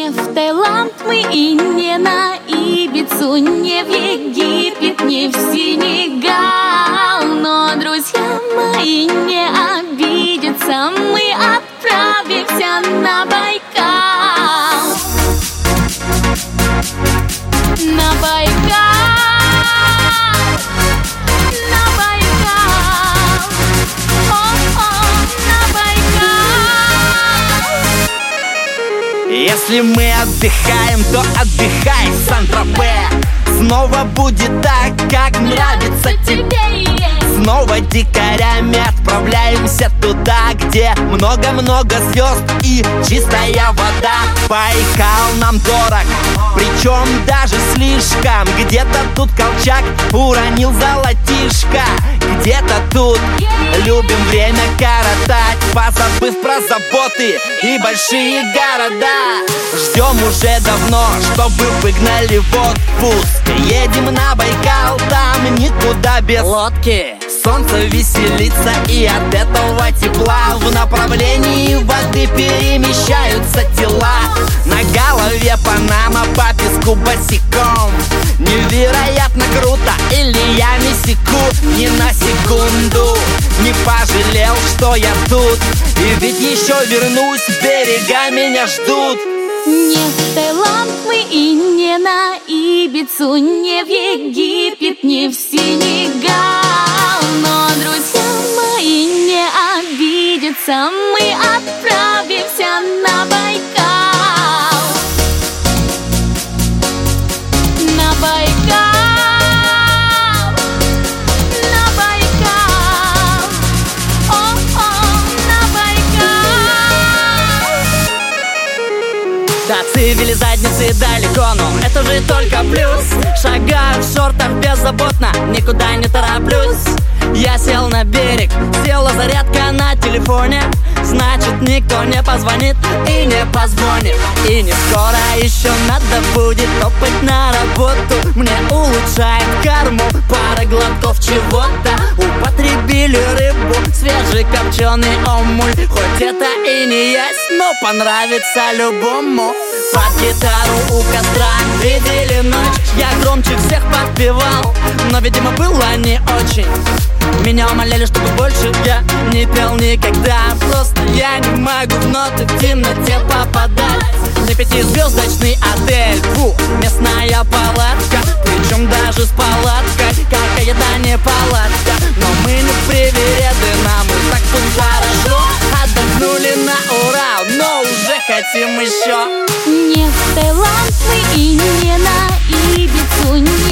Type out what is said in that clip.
Не в Таиланд мы и не на Ибицу, не в Египет, не в Сенегал. Но друзья мои не обидятся, мы отправимся на Байкал. На Байкал, на Байкал, о-о, на Байкал. Если мы отдыхаем, то отдыхай в Сан-Тропе. Снова будет так, как нравится тебе. Снова дикарями отправляемся туда, где много-много звезд и чистая вода. Байкал нам дорог, причем даже слишком. Где-то тут Колчак уронил золотишко, где-то тут любим время коротать, позабыв про заботы и большие города. Ждем уже давно, чтобы выгнали в отпуск. Едем на Байкал, там никуда без лодки. Солнце веселится, и от этого тепла в направлении воды перемещаются тела. На голове Панама, по песку босиком. Невероятно круто, или я не секу ни на секунду. Не пожалел, что я тут, и ведь еще вернусь, берега меня ждут. Не в Таиланд мы и не на Ибицу, не в Египет, не в Сенегал. Но друзья мои не обидятся, мы отправимся на Байкал. На Байкал, на Байкал, о-о, на Байкал. До цивилизации далеко, но это же только плюс. Шагаю в шортах беззаботно, никуда не тороплюсь. Я сел на берег, села зарядка на телефоне. Значит, никто не позвонит и не позвонит. И не скоро еще надо будет топать на работу. Мне улучшает карму пара глотков чего-то. Употребили рыбу, свежекопченый омуль. Хоть это и не есть, но понравится любому. Под гитару у костра видели ночь, я громче всех подпевал, но, видимо, было не очень. Меня умоляли, чтобы больше я не пел никогда. Просто я не могу в ноты в темноте попадать. Не пятизвездочный отель, фу, местная палатка, причем даже с палаткой. Какая-то не палатка, но мы не привереды, нам и так тут хорошо. Отдохнули на ура, но уже хотим еще. Не в Таиланд мы и не на Ибицу,